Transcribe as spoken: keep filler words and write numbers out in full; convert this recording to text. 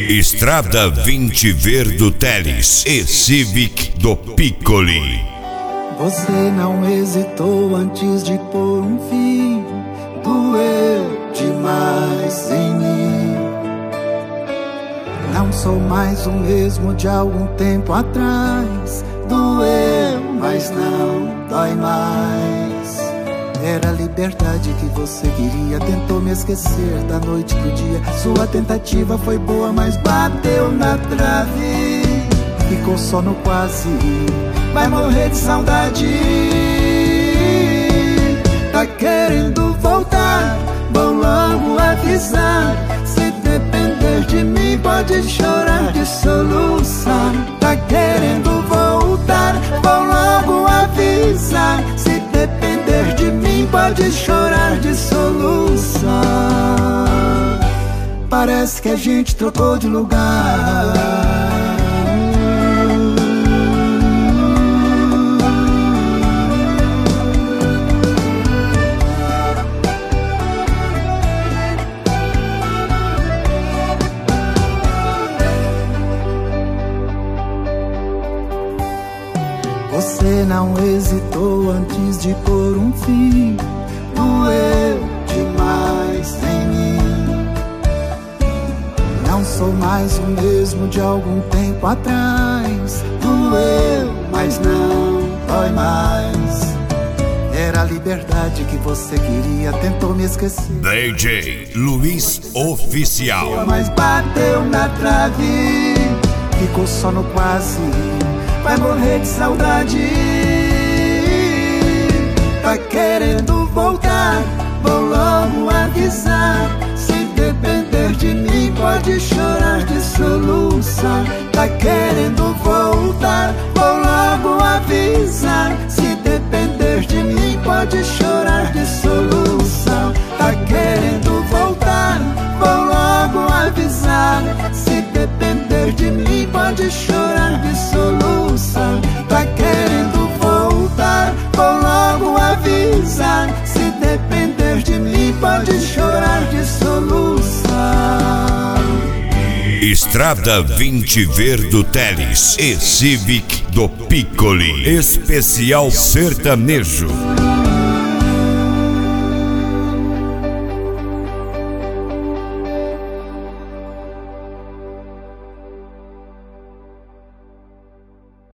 Estrada vinte Verdo Teles e Civic do Piccoli. Você não hesitou antes de pôr um fim, doeu demais em mim. Não sou mais o mesmo de algum tempo atrás, doeu, mas não dói mais. Era a liberdade que você queria, tentou me esquecer da noite pro dia. Sua tentativa foi boa, mas bateu na trave, ficou só no quase, vai morrer de saudade. Tá querendo voltar, vou logo avisar. Se depender de mim, pode chorar de soluçar. Tá querendo voltar, vou logo avisar. Se depender de mim, pode chorar de soluçar. Parece que a gente trocou de lugar. Você não hesitou antes de pôr um fim, doeu demais em mim. Não sou mais o mesmo de algum tempo atrás, doeu, mas não dói mais. Era a liberdade que você queria, tentou me esquecer. D J Luiz Oficial. Mas bateu na trave, ficou só no quase, vai morrer de saudade. Tá querendo voltar, vou logo avisar. Se depender de mim, pode chorar de soluçar. Tá querendo voltar, vou logo avisar. Se depender de mim, pode chorar de solução. Tá querendo voltar, vou logo avisar. Se depender de mim, pode chorar de solução. Tá querendo voltar, vou logo avisar. Se depender de mim, pode chorar de solução. Estrada vinte Verdo Teles e Civic do Piccoli. Especial sertanejo.